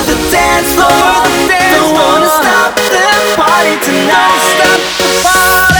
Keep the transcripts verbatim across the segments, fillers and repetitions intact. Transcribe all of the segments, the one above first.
the dance floor. Don't wanna stop the party tonight. Stop the party.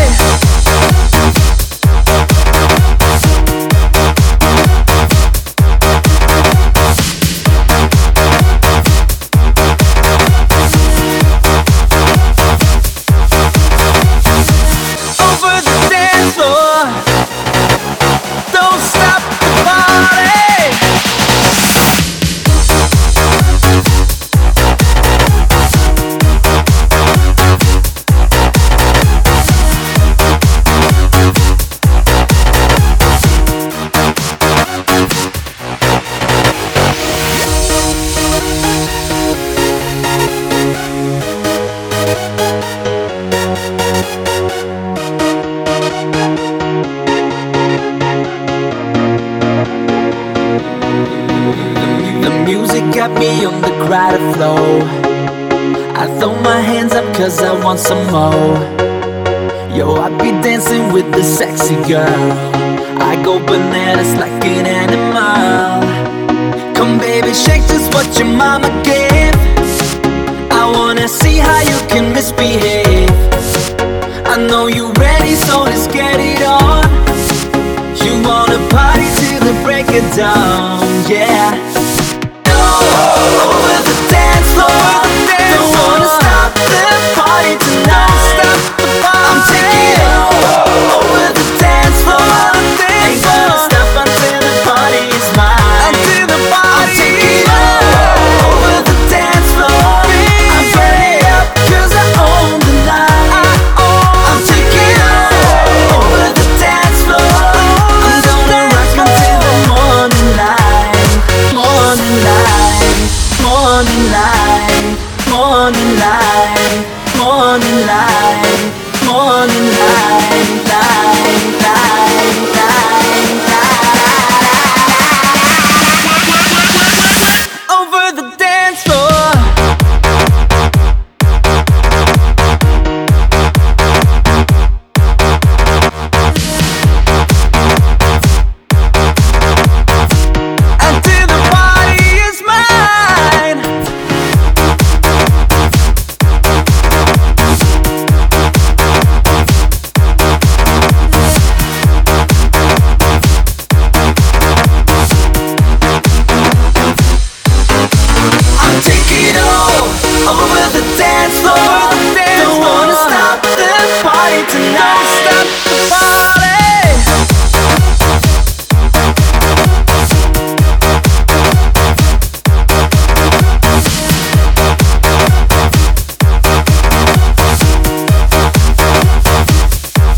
Got me on the crowded floor. I throw my hands up cause I want some more. Yo, I be dancing with the sexy girl. I go bananas like an animal. Come baby, shake just what your mama gave. I wanna see how you can misbehave. I know you ready, so let's get it on. You wanna party till the break of dawn, yeah.